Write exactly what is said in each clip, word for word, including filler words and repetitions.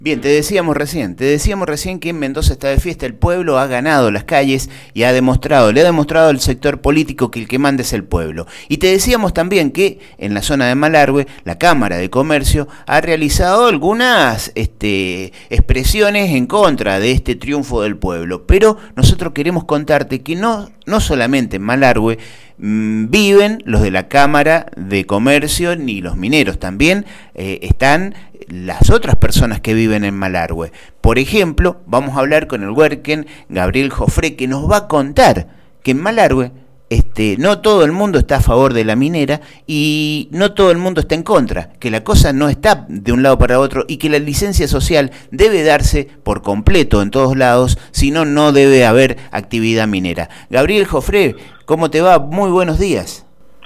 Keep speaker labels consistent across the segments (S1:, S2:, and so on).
S1: Bien, te decíamos recién, te decíamos recién que en Mendoza está de fiesta, el pueblo ha ganado las calles y ha demostrado, le ha demostrado al sector político que el que manda es el pueblo. Y te decíamos también que en la zona de Malargüe, la Cámara de Comercio ha realizado algunas este, expresiones en contra de este triunfo del pueblo. Pero nosotros queremos contarte que no, no solamente en Malargüe mmm, viven los de la Cámara de Comercio ni los mineros, también eh, están las otras personas que viven en Malargüe. Por ejemplo, vamos a hablar con el huerquen Gabriel Jofré, que nos va a contar que en Malargüe este, no todo el mundo está a favor de la minera y no todo el mundo está en contra, que la cosa no está de un lado para otro y que la licencia social debe darse por completo en todos lados, si no, no debe haber actividad minera. Gabriel Jofré, ¿cómo te va? Muy buenos días.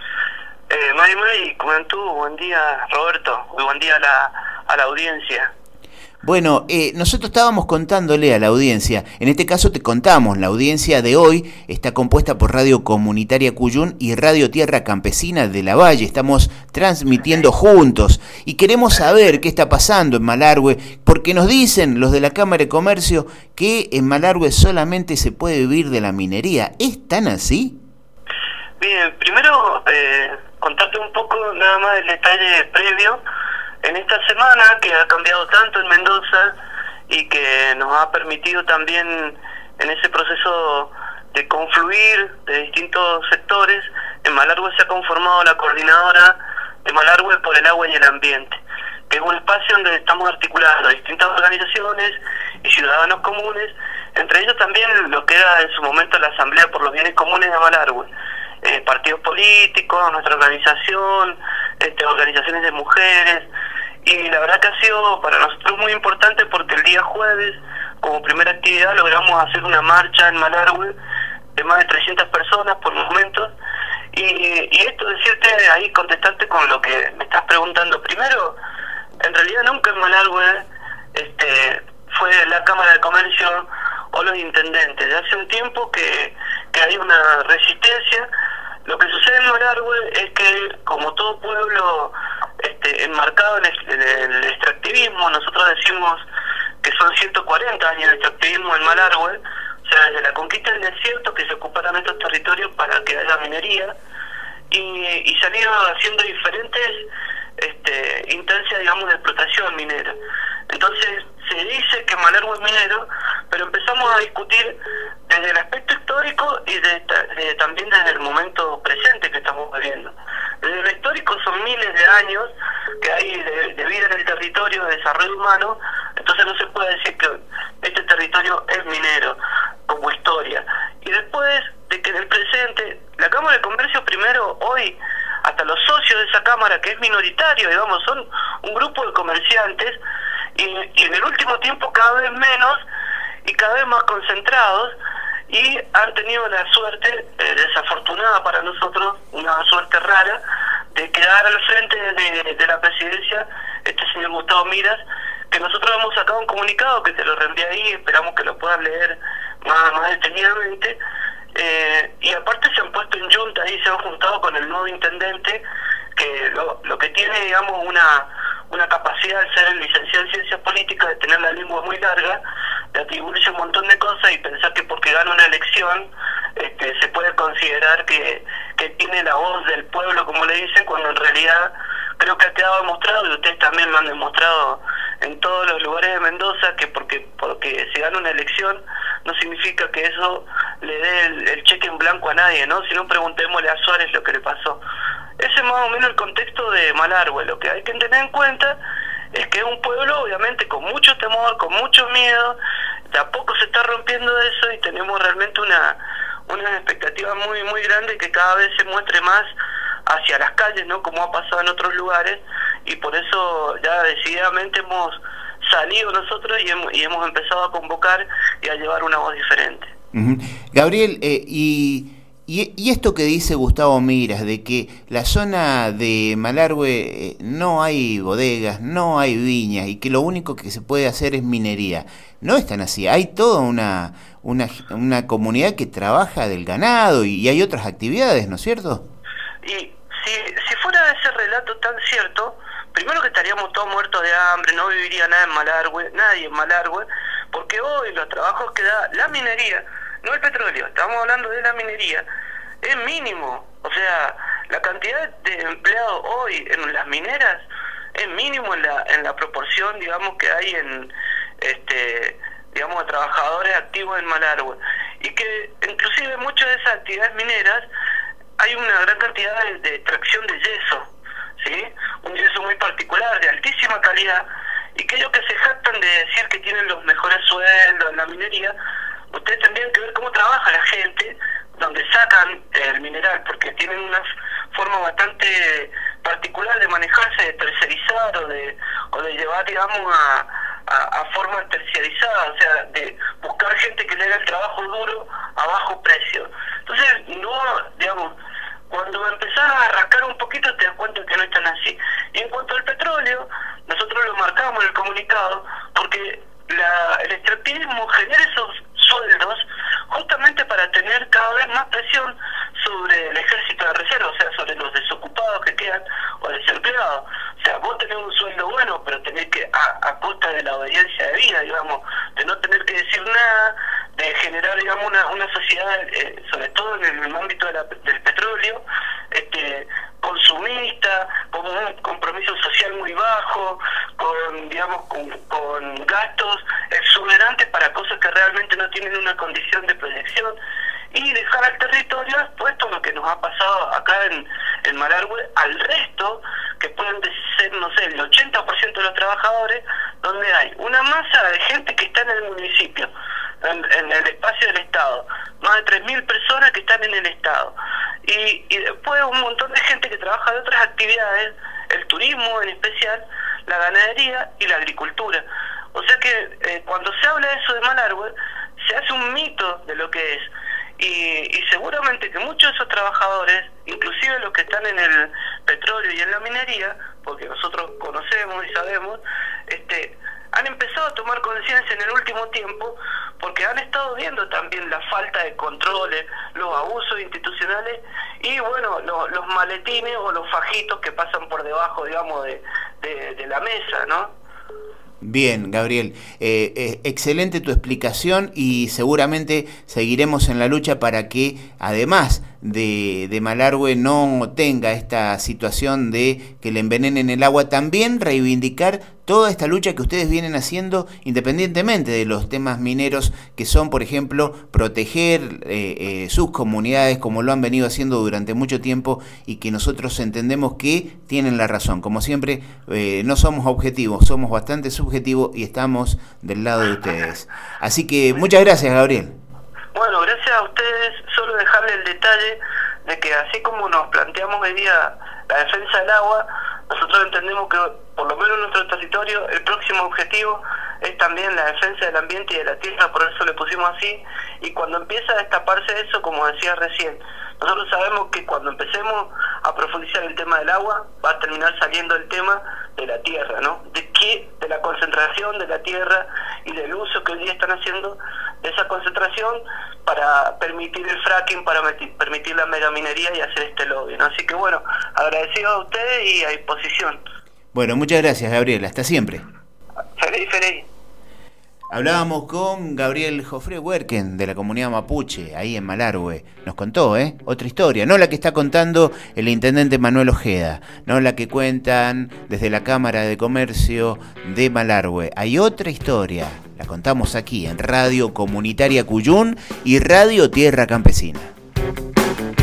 S2: Eh, May May, ¿cómo tú? Buen día, Roberto. Muy buen día a la, a la audiencia.
S1: Bueno, eh, nosotros estábamos contándole a la audiencia, en este caso te contamos, la audiencia de hoy está compuesta por Radio Comunitaria Cuyún y Radio Tierra Campesina de La Valle, estamos transmitiendo juntos y queremos saber qué está pasando en Malargüe, porque nos dicen los de la Cámara de Comercio que en Malargüe solamente se puede vivir de la minería. ¿Es tan así?
S2: Bien, primero eh, contarte un poco nada más del detalle previo. En esta semana que ha cambiado tanto en Mendoza y que nos ha permitido también en ese proceso de confluir de distintos sectores, en Malargüe se ha conformado la coordinadora de Malargüe por el agua y el ambiente, que es un espacio donde estamos articulando distintas organizaciones y ciudadanos comunes, entre ellos también lo que era en su momento la Asamblea por los Bienes Comunes de Malargüe, eh, partidos políticos, nuestra organización, este, organizaciones de mujeres. Y la verdad que ha sido para nosotros muy importante porque el día jueves, como primera actividad, logramos hacer una marcha en Malargüe de más de trescientas personas por momentos. Y, y esto decirte ahí, contestarte con lo que me estás preguntando. Primero, en realidad nunca en Malargüe este, fue la Cámara de Comercio o los intendentes. De hace un tiempo que, que hay una resistencia. Lo que sucede en Malargüe es que, como todo pueblo este, enmarcado en el, en el extractivismo, nosotros decimos que son ciento cuarenta años de extractivismo en Malargüe, o sea, desde la conquista del desierto que se ocuparon estos territorios para que haya minería, y, y se han ido haciendo diferentes este, instancias, digamos, de explotación minera. Entonces, se dice que Malargüe es minero, pero empezamos a discutir desde el aspecto histórico y de, de, también desde el momento presente que estamos viviendo. Desde lo histórico son miles de años que hay de, de vida en el territorio, de desarrollo humano, entonces no se puede decir que este territorio es minero como historia. Y después de que en el presente, la Cámara de Comercio primero, hoy, hasta los socios de esa Cámara, que es minoritario, digamos, son un grupo de comerciantes, y, y en el último tiempo cada vez menos y cada vez más concentrados, y han tenido la suerte, eh, desafortunada para nosotros, una suerte rara, de quedar al frente de, de la presidencia este señor Gustavo Miras, que nosotros hemos sacado un comunicado que te lo reenvié ahí, esperamos que lo puedas leer más, más detenidamente, eh, y aparte se han puesto en junta y se han juntado con el nuevo intendente, que lo, lo que tiene, digamos, una una capacidad de ser licenciado en ciencias políticas, de tener la lengua muy larga, de atribuirse un montón de cosas y pensar que porque gana una elección este, se puede considerar que, que tiene la voz del pueblo, como le dicen, cuando en realidad creo que ha quedado demostrado, y ustedes también lo han demostrado en todos los lugares de Mendoza, que porque porque se gana una elección no significa que eso le dé el, el cheque en blanco a nadie, ¿no? Si no, preguntémosle a Suárez lo que le pasó. Ese es más o menos el contexto de Malargüe. Lo que hay que tener en cuenta es que es un pueblo, obviamente, con mucho temor, con mucho miedo, de a poco se está rompiendo eso y tenemos realmente una una expectativa muy muy grande que cada vez se muestre más hacia las calles, ¿no? Como ha pasado en otros lugares, y por eso ya decididamente hemos salido nosotros y hemos, y hemos empezado a convocar y a llevar una voz diferente.
S1: Uh-huh. Gabriel, eh, y... Y, y esto que dice Gustavo Miras, de que la zona de Malargüe eh, no hay bodegas, no hay viñas y que lo único que se puede hacer es minería, no es tan así. Hay toda una, una, una comunidad que trabaja del ganado y, y hay otras actividades, ¿no es cierto?
S2: Y si, si fuera ese relato tan cierto, primero que estaríamos todos muertos de hambre, no viviría nada en Malargüe, nadie en Malargüe, porque hoy los trabajos que da la minería, no el petróleo, estamos hablando de la minería, es mínimo. O sea, la cantidad de empleados hoy en las mineras es mínimo en la en la proporción, digamos, que hay en este digamos de trabajadores activos en Malargüe, y que inclusive muchas de esas actividades mineras hay una gran cantidad de, de extracción de yeso, ¿sí? Un yeso muy particular, de altísima calidad, y que ellos que se jactan de decir que tienen los mejores sueldos en la minería, ustedes tendrían que ver cómo trabaja la gente donde sacan el mineral, porque tienen una forma bastante particular de manejarse, de tercerizar o de, o de llevar, digamos, a, a, a formas terciarizadas, o sea, de buscar gente que le haga el trabajo duro a bajo precio. Entonces, no, digamos, cuando empezás a rascar un poquito te das cuenta que no es tan así. Y en cuanto al petróleo, nosotros lo marcamos en el comunicado, porque la, el extractivismo genera esos sueldos justamente para tener cada vez más presión sobre el ejército de reserva, o sea, sobre los desocupados que quedan o desempleados. O sea, vos tenés un sueldo bueno, pero tenés que, a, a costa de la obediencia de vida, digamos, de no tener que decir nada, de generar, digamos, una, una sociedad, eh, sobre todo en el ámbito de la, del petróleo, este, consumista, con un compromiso social muy bajo, con, digamos, con, con gastos exuberantes para cosas que realmente no tienen una condición de proyección, y dejar al territorio expuesto lo que nos ha pasado acá en, en Malargüe, al resto, que pueden ser, no sé, el ochenta por ciento de los trabajadores, donde hay una masa de gente que está en el municipio, en, en el espacio del Estado, más de tres mil personas que están en el Estado, y, y después un montón de gente que trabaja de otras actividades, el turismo en especial, la ganadería y la agricultura. O sea que eh, cuando se habla de eso de Malargüe, se hace un mito de lo que es, y, y seguramente que muchos de esos trabajadores, inclusive los que están en el petróleo y en la minería, porque nosotros conocemos y sabemos, este han empezado a tomar conciencia en el último tiempo, porque han estado viendo también la falta de controles, los abusos institucionales y, bueno, lo, los maletines o los fajitos que pasan por debajo, digamos, de, de, de la mesa, ¿no?
S1: Bien, Gabriel, eh, eh, excelente tu explicación, y seguramente seguiremos en la lucha para que, además de, de Malargüe, no tenga esta situación de que le envenenen el agua. También reivindicar toda esta lucha que ustedes vienen haciendo independientemente de los temas mineros, que son, por ejemplo, proteger eh, eh, sus comunidades, como lo han venido haciendo durante mucho tiempo, y que nosotros entendemos que tienen la razón. Como siempre, eh, no somos objetivos, somos bastante subjetivos y estamos del lado de ustedes. Así que muchas gracias, Gabriel.
S2: Bueno, gracias a ustedes. Solo dejarle el detalle de que así como nos planteamos hoy día la defensa del agua, nosotros entendemos que, por lo menos en nuestro territorio, el próximo objetivo es también la defensa del ambiente y de la tierra, por eso le pusimos así, y cuando empieza a destaparse eso, como decía recién, nosotros sabemos que cuando empecemos a profundizar el tema del agua, va a terminar saliendo el tema de la tierra, ¿no? De qué, de la concentración de la tierra y del uso que hoy día están haciendo de esa concentración para permitir el fracking, para permitir la megaminería y hacer este lobby, ¿no? Así que, bueno, agradecido a ustedes y a disposición.
S1: Bueno, muchas gracias, Gabriel. Hasta siempre.
S2: Feliz, feliz.
S1: Hablábamos con Gabriel Jofré Huerquen, de la comunidad mapuche, ahí en Malargüe. Nos contó, ¿eh? Otra historia, no la que está contando el intendente Manuel Ojeda, no la que cuentan desde la Cámara de Comercio de Malargüe. Hay otra historia, la contamos aquí en Radio Comunitaria Cuyún y Radio Tierra Campesina.